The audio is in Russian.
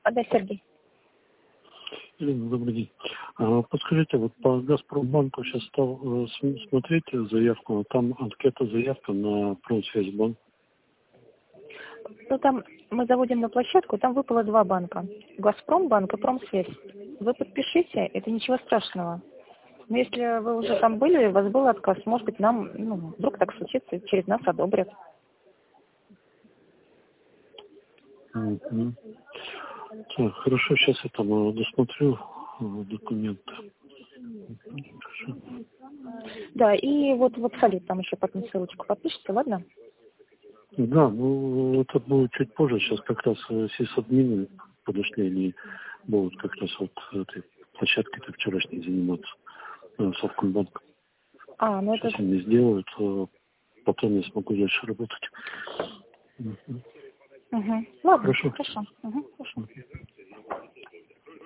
Да, Сергей. Елена, добрый день. Подскажите, вот по Газпромбанку сейчас стал смотреть заявку, а там анкета заявка на Промсвязьбанк. Ну, там мы заводим на площадку, там выпало 2 банка. Газпромбанк и Промсвязь. Вы подпишите, это ничего страшного. Но если вы уже там были, у вас был отказ, может быть, нам, вдруг так случится, через нас одобрят. Так, хорошо, сейчас я там досмотрю документы. Хорошо. Да, и вот в абсолют там еще потом ссылочку подпишите, ладно? Да, ну это будет чуть позже. Сейчас как раз сисадмины подошли, они будут как раз вот этой площадкой-то вчерашней заниматься, Совкомбанком. Ну Сейчас это... они сделают, потом я смогу дальше работать. Ладно, Хорошо. хорошо. Хорошо.